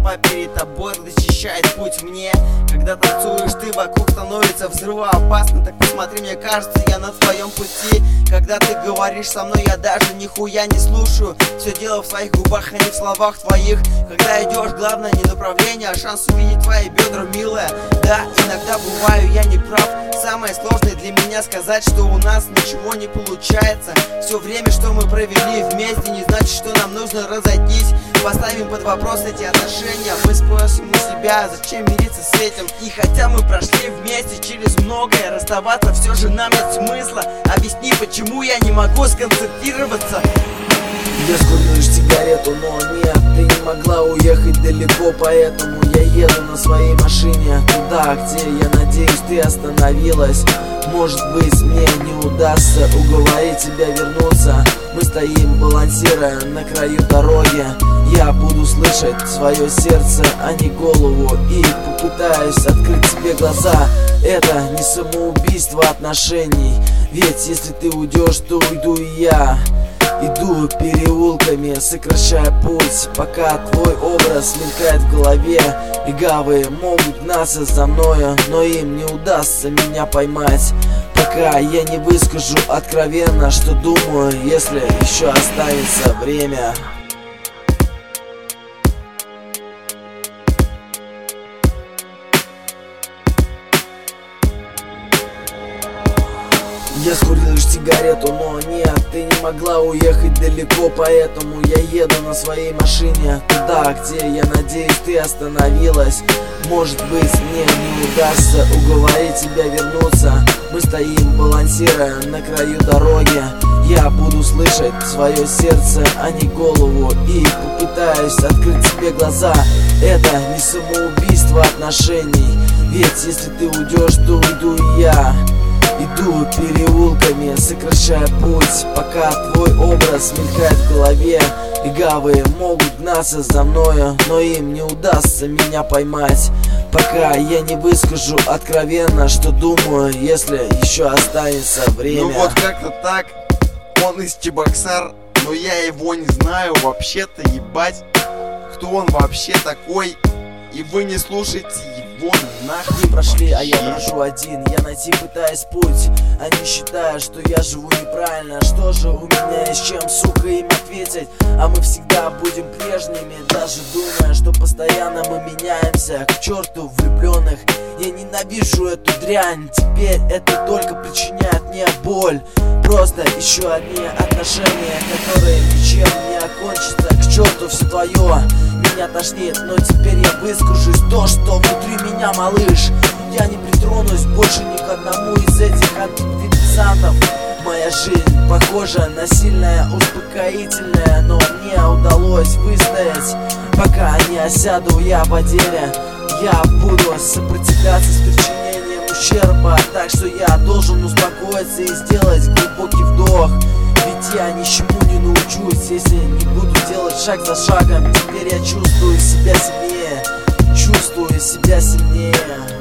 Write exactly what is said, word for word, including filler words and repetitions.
толпа перед тобой защищает путь мне. Когда танцуешь ты, вокруг становится взрывоопасно. Так посмотри, мне кажется, я на твоем пути. Когда ты говоришь со мной, я даже нихуя не слушаю. Все дело в своих губах, а не в словах твоих. Когда идешь, главное не направление, а шанс увидеть твои бедра, милая. Да, иногда бываю я не прав. Самое сложное для меня сказать, что у нас ничего не получается. Все время, что мы провели вместе, не значит, что нам нужно разойтись. Поставим под вопрос эти отношения. Мы спросим у себя, зачем мириться с этим. И хотя мы прошли вместе через многое, расставаться все же нам нет смысла. Объясни, почему я не могу сконцентрироваться. Я скурил лишь сигарету, но нет, ты не могла уехать далеко, поэтому я еду на своей машине туда, где, я надеюсь, ты остановилась. Может быть, мне не удастся уговорить тебя вернуться. Мы стоим, балансируя на краю дороги. Я буду слышать свое сердце, а не голову, и попытаюсь открыть тебе глаза. Это не самоубийство отношений, ведь если ты уйдешь, то уйду и я. Иду переулками, сокращая путь, пока твой образ мелькает в голове. Легавые могут гнаться за мною, но им не удастся меня поймать, пока я не выскажу откровенно, что думаю, если еще останется время. Я скурил лишь сигарету, но нет, ты не могла уехать далеко, поэтому я еду на своей машине туда, где, я надеюсь, ты остановилась. Может быть, мне не удастся уговорить тебя вернуться. Мы стоим, балансируя на краю дороги. Я буду слышать свое сердце, а не голову, и попытаюсь открыть тебе глаза. Это не самоубийство отношений, ведь если ты уйдешь, то уйду и я. Иду переулками, сокращая путь, пока твой образ мелькает в голове. Легавые могут гнаться за мною, но им не удастся меня поймать, пока я не выскажу откровенно, что думаю, если еще останется время. Ну вот как-то так. Он из Чебоксар, но я его не знаю вообще-то, ебать. Кто он вообще такой? И вы не слушайте его нахуй. Они прошли, а я прошу один. Я найти пытаюсь путь. Они считают, что я живу неправильно. Что же у меня есть чем, сука, им ответить? А мы всегда будем прежними, даже думая, что постоянно мы меняемся. К черту влюбленных, я ненавижу эту дрянь. Теперь это только причиняет мне боль. Просто еще одни отношения, которые ничем не окончатся. К черту все твое, меня тошнит, но теперь я выскажусь то, что внутри меня, малыш. Я не притронусь больше ни к одному из этих антидепрессантов. Моя жизнь похожа на сильное успокоительное, но мне удалось выстоять. Пока не осяду я в деле, я буду сопротивляться с причинением ущерба. Так что я должен успокоиться и сделать глубокий вдох. Ведь я ничему не научусь, если не буду делать шаг за шагом. Теперь я чувствую себя сильнее, чувствую себя сильнее.